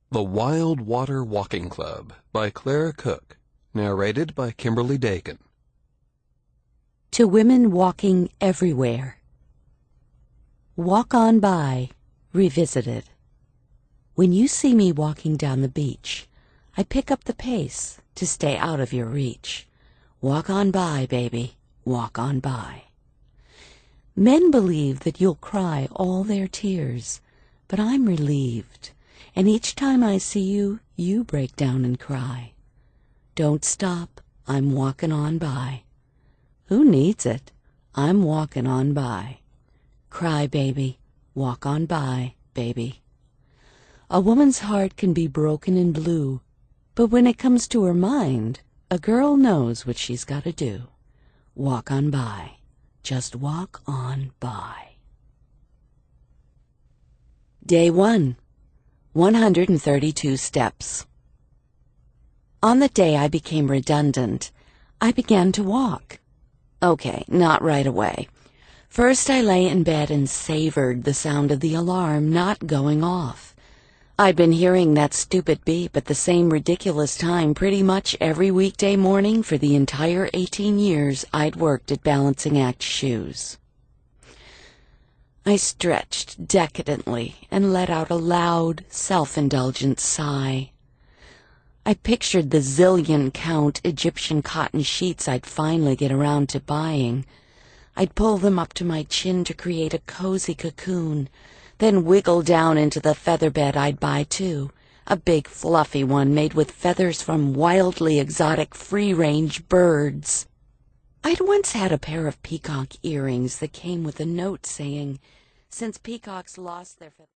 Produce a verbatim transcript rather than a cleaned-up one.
The Wild Water Walking Club by Clara Cook, narrated by Kimberly Dakin. To women walking everywhere. Walk on by, revisited. When you see me walking down the beach, I pick up the pace to stay out of your reach. Walk on by, baby, walk on by. Men believe that you'll cry all their tears, but I'm relieved, and each time I see you, you break down and cry. Don't stop, I'm walking on by. Who needs it? I'm walking on by. Cry, baby, walk on by, baby. A woman's heart can be broken and blue, but when it comes to her mind, a girl knows what she's got to do. Walk on by. Just walk on by. Day one. one hundred thirty-two steps. On the day I became redundant, I began to walk. Okay, not right away. First I lay in bed and savored the sound of the alarm not going off. I'd been hearing that stupid beep at the same ridiculous time pretty much every weekday morning for the entire eighteen years I'd worked at Balancing Act Shoes. I stretched decadently and let out a loud, self-indulgent sigh. I pictured the zillion-count Egyptian cotton sheets I'd finally get around to buying. I'd pull them up to my chin to create a cozy cocoon, then wiggle down into the feather bed I'd buy too, a big fluffy one made with feathers from wildly exotic free-range birds. I'd once had a pair of peacock earrings that came with a note saying, "Since peacocks lost their feathers..."